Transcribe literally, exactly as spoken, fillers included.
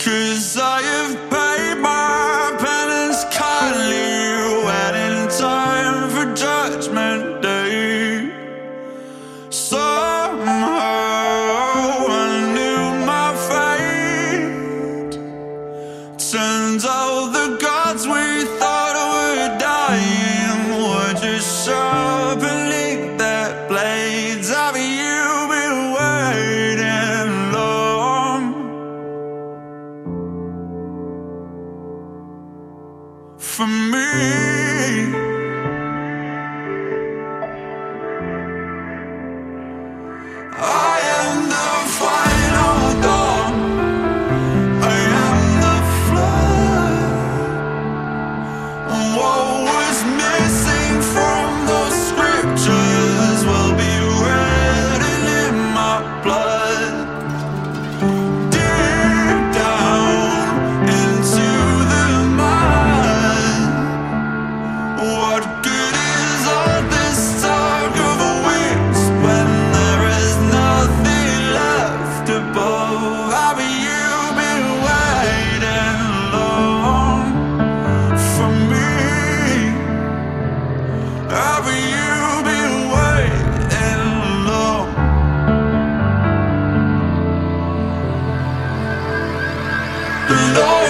'Cause I have paid my penance kindly, waiting time for judgment day. Somehow I knew my fate. Turns out the gods we thought were dying were just sharpening their blades. Have you been waiting long for me? I am the final dawn. I am the flood. What was missing from those scriptures will be written in my blood. Deep down into the mud. What good is all this talk of a wings when there is nothing left above? Have you been waiting long for me? Have you been waiting long? Long